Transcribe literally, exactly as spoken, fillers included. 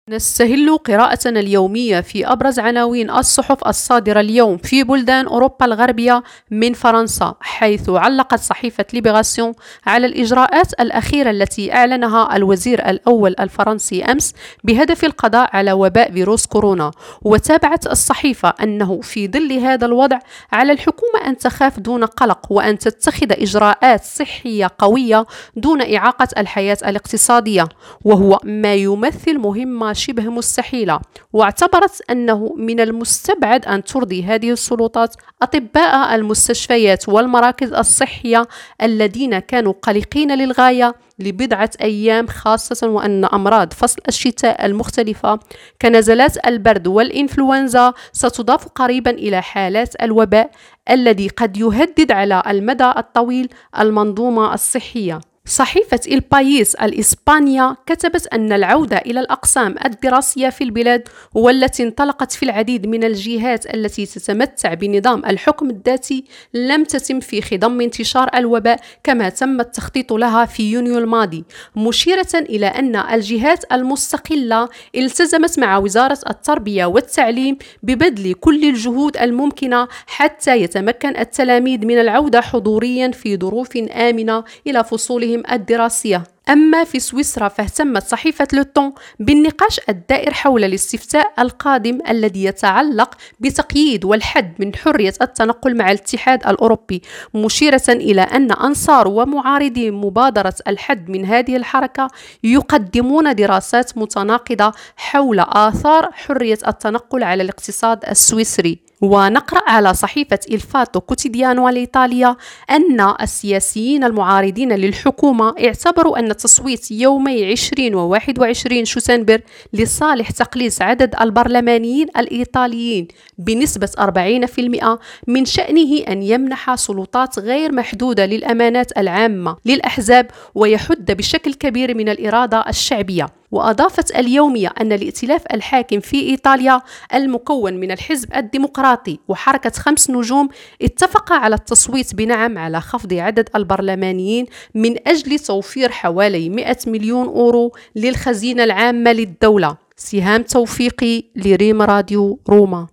نستهل قراءتنا اليومية في أبرز عناوين الصحف الصادرة اليوم في بلدان أوروبا الغربية من فرنسا، حيث علقت صحيفة ليبراسيون على الإجراءات الأخيرة التي أعلنها الوزير الأول الفرنسي أمس بهدف القضاء على وباء فيروس كورونا. وتابعت الصحيفة أنه في ظل هذا الوضع على الحكومة أن تخاف دون قلق، وأن تتخذ إجراءات صحية قوية دون إعاقة الحياة الاقتصادية، وهو ما يمثل مهمة شبه مستحيلة. واعتبرت أنه من المستبعد أن ترضي هذه السلطات أطباء المستشفيات والمراكز الصحية الذين كانوا قلقين للغاية لبضعة أيام، خاصة وأن أمراض فصل الشتاء المختلفة كنزلات البرد والإنفلونزا ستضاف قريبا إلى حالات الوباء الذي قد يهدد على المدى الطويل المنظومة الصحية. صحيفة البايس الإسبانية كتبت أن العودة إلى الأقسام الدراسية في البلاد والتي انطلقت في العديد من الجهات التي تتمتع بنظام الحكم الذاتي لم تتم في خضم انتشار الوباء كما تم التخطيط لها في يونيو الماضي، مشيرة إلى أن الجهات المستقلة التزمت مع وزارة التربية والتعليم ببذل كل الجهود الممكنة حتى يتمكن التلاميذ من العودة حضوريا في ظروف آمنة إلى فصولهم الدراسية. أما في سويسرا فاهتمت صحيفة لوتون بالنقاش الدائر حول الاستفتاء القادم الذي يتعلق بتقييد والحد من حرية التنقل مع الاتحاد الأوروبي، مشيرة إلى أن أنصار ومعارضي مبادرة الحد من هذه الحركة يقدمون دراسات متناقضة حول آثار حرية التنقل على الاقتصاد السويسري. ونقرأ على صحيفة الفاتو كوتيديانو الإيطالية أن السياسيين المعارضين للحكومة اعتبروا أن تصويت يومي عشرين وواحد وعشرين شتنبر لصالح تقليص عدد البرلمانيين الإيطاليين بنسبة أربعين بالمئة من شأنه أن يمنح سلطات غير محدودة للأمانات العامة للأحزاب ويحد بشكل كبير من الإرادة الشعبية. وأضافت اليومية أن الائتلاف الحاكم في إيطاليا المكون من الحزب الديمقراطي وحركة خمس نجوم اتفق على التصويت بنعم على خفض عدد البرلمانيين من أجل توفير حوالي مئة مليون أورو للخزينة العامة للدولة. سهام توفيقي لريم راديو روما.